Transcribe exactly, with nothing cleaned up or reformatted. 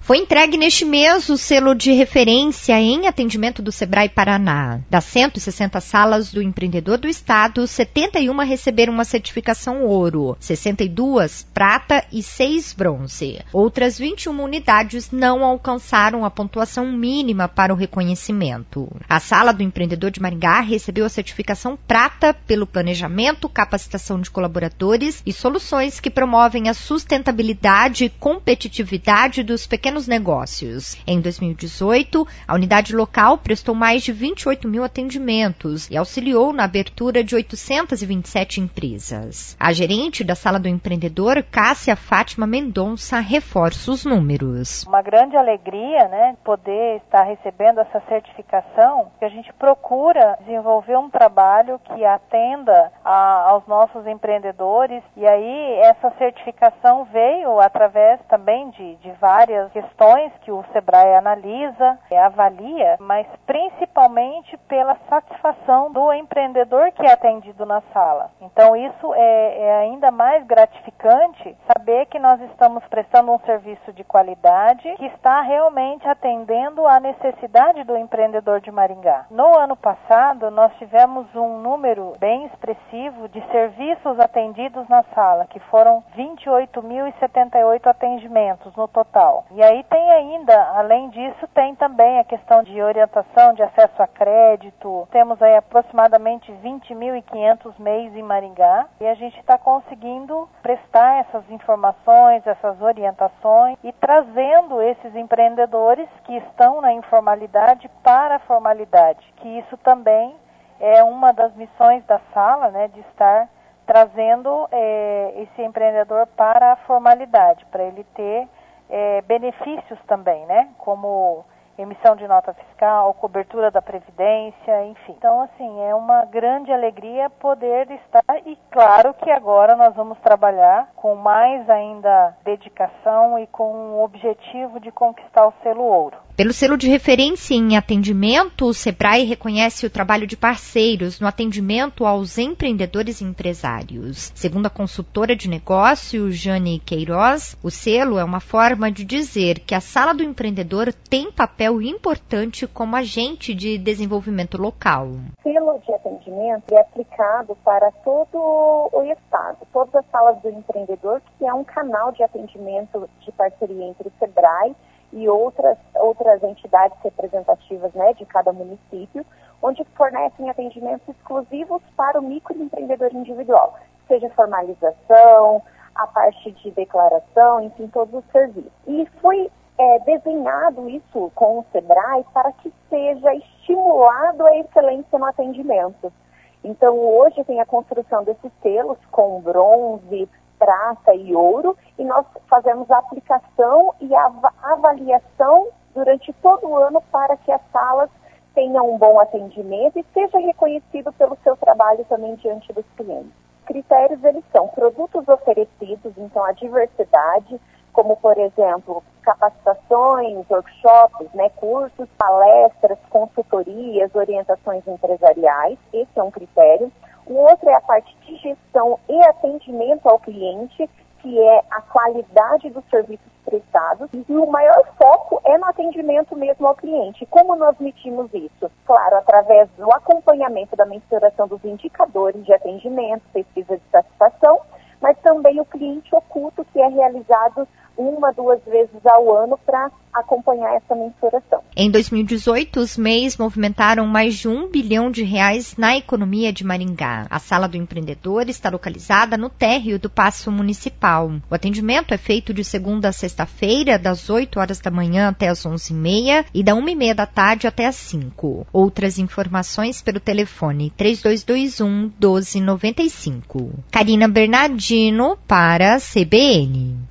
Foi entregue neste mês o selo de referência em atendimento do Sebrae Paraná. Das cento e sessenta salas do empreendedor do estado, setenta e uma receberam uma certificação ouro, sessenta e duas prata e seis bronze. Outras vinte e uma unidades não alcançaram a pontuação mínima para o reconhecimento. A sala do empreendedor de Maringá recebeu a certificação prata pelo planejamento, capacitação de colaboradores e soluções que promovem a sustentabilidade e competitividade dos pequenos negócios. Em dois mil e dezoito, a unidade local prestou mais de vinte e oito mil atendimentos e auxiliou na abertura de oitocentas e vinte e sete empresas. A gerente da Sala do Empreendedor, Cássia Fátima Mendonça, reforça os números. Uma grande alegria, né, poder estar recebendo essa certificação, que a gente procura desenvolver um trabalho que atenda a, aos nossos empreendedores, e aí essa certificação veio através também de, de várias questões que o Sebrae analisa, avalia, mas principalmente pela satisfação do empreendedor que é atendido na sala. Então isso é, é ainda mais gratificante saber que nós estamos prestando um serviço de qualidade que está realmente atendendo à necessidade do empreendedor de Maringá. No ano passado, nós tivemos um número bem expressivo de serviços atendidos na sala, que foram vinte e oito mil e setenta e oito atendimentos no total. E aí tem ainda, além disso, tem também a questão de orientação, de acesso a crédito. Temos aí aproximadamente vinte mil e quinhentos M E Is em Maringá e a gente está conseguindo prestar essas informações, essas orientações e trazendo esses empreendedores que estão na informalidade para a formalidade, que isso também é uma das missões da sala, né, de estar trazendo é, esse empreendedor para a formalidade, para ele ter É, benefícios também, né? Como emissão de nota fiscal, cobertura da Previdência, enfim. Então, assim, é uma grande alegria poder estar e claro que agora nós vamos trabalhar com mais ainda dedicação e com o objetivo de conquistar o selo ouro. Pelo selo de referência em atendimento, o Sebrae reconhece o trabalho de parceiros no atendimento aos empreendedores e empresários. Segundo a consultora de negócios, Jane Queiroz, o selo é uma forma de dizer que a Sala do Empreendedor tem papel importante como agente de desenvolvimento local. O selo de atendimento é aplicado para todo o estado, todas as salas do empreendedor, que é um canal de atendimento de parceria entre o Sebrae e outras, outras entidades representativas, né, de cada município, onde fornecem atendimentos exclusivos para o microempreendedor individual, seja formalização, a parte de declaração, enfim, todos os serviços. E foi é, desenhado isso com o Sebrae para que seja estimulado a excelência no atendimento. Então, hoje tem a construção desses selos com bronze, prata e ouro, e nós fazemos a aplicação e a avaliação durante todo o ano para que as salas tenham um bom atendimento e seja reconhecido pelo seu trabalho também diante dos clientes. Os critérios, eles são produtos oferecidos, então a diversidade, como, por exemplo, capacitações, workshops, né, cursos, palestras, consultorias, orientações empresariais, esse é um critério. O outro é a parte de gestão e atendimento ao cliente, que é a qualidade dos serviços prestados. E o maior foco é no atendimento mesmo ao cliente. Como nós medimos isso? Claro, através do acompanhamento da mensuração dos indicadores de atendimento, pesquisa de satisfação, mas também o cliente oculto, que é realizado uma, duas vezes ao ano para acompanhar essa mensuração. Em dois mil e dezoito, os M E Is movimentaram mais de um bilhão de reais na economia de Maringá. A Sala do Empreendedor está localizada no térreo do Paço Municipal. O atendimento é feito de segunda a sexta-feira, das oito horas da manhã até as onze e meia e da uma e meia da tarde até as cinco. Outras informações pelo telefone três dois dois um, doze noventa e cinco. Karina Bernardino para a C B N.